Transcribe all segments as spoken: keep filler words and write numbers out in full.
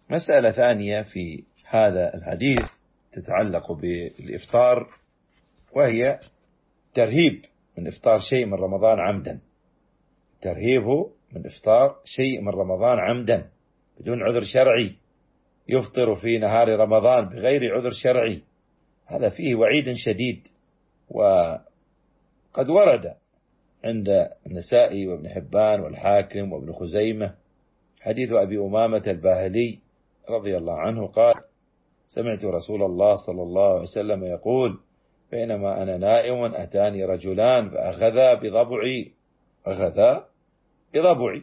مسألة ثانية في هذا الحديث تتعلق بالإفطار، وهي ترهيب من إفطار شيء من رمضان عمدا، ترهيبه من إفطار شيء من رمضان عمدا بدون عذر شرعي، يفطر في نهار رمضان بغير عذر شرعي، هذا فيه وعيد شديد. وقد ورد عند النسائي وابن حبان والحاكم وابن خزيمة حديث أبي أمامة الباهلي رضي الله عنه قال: سمعت رسول الله صلى الله عليه وسلم يقول: بينما أنا نائم أتاني رجلان فأخذا بضبعي أخذا بضبعي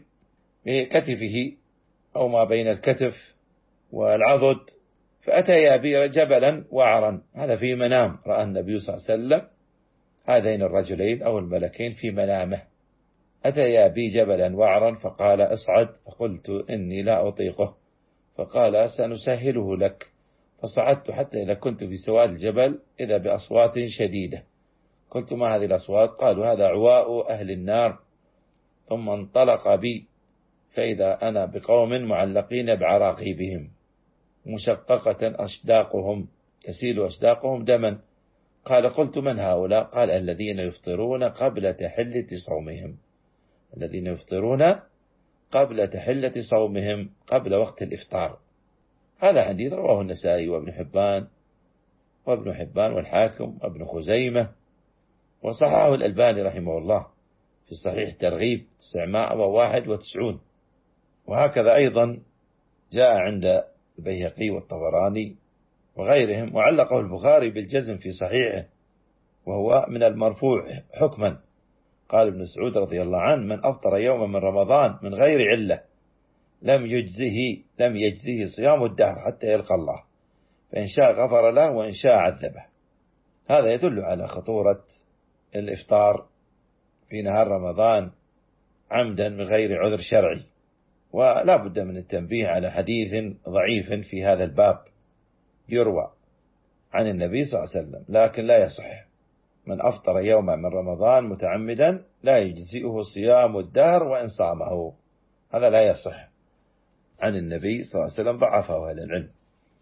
بكتفه أو ما بين الكتف والعضد، فأتيا بي جبلا وعرا، هذا في منام، رأى النبي صلى الله عليه وسلم هذين الرجلين أو الملكين في منامه، أتيا بي جبلا وعرا فقال: اصعد، فقلت إني لا أطيقه، فقال: سنسهله لك، فصعدت حتى إذا كنت في سواد الجبل إذا بأصوات شديدة، قلت: ما هذه الأصوات؟ قالوا: هذا عواء أهل النار. ثم انطلق بي فإذا أنا بقوم معلقين بعراقيبهم مشققة أشداقهم تسيل أشداقهم دما، قال: قلت: من هؤلاء؟ قال: الذين يفطرون قبل تحلة صومهم، الذين يفطرون قبل تحلة صومهم، قبل وقت الإفطار. هذا حديث رواه النسائي وابن حبان وابن حبان والحاكم وابن خزيمة، وصححه الألباني رحمه الله في صحيح ترغيب تسعمائة وواحد وتسعين. وهكذا أيضا جاء عند البيهقي والطبراني وغيرهم، وعلقه البخاري بالجزم في صحيحه، وهو من المرفوع حكما. قال ابن مسعود رضي الله عنه: من أفطر يوما من رمضان من غير علة لم يجزه لم يجزه صيام الدهر حتى يلقى الله، فإن شاء غفر له وإن شاء عذبه. هذا يدل على خطورة الإفطار في نهار رمضان عمدا من غير عذر شرعي. ولا بد من التنبيه على حديث ضعيف في هذا الباب يروى عن النبي صلى الله عليه وسلم لكن لا يصح: من أفطر يوما من رمضان متعمدا لا يجزئه صيام الدهر وإن صامه، هذا لا يصح عن النبي صلى الله عليه وسلم، ضعفه أهل العلم.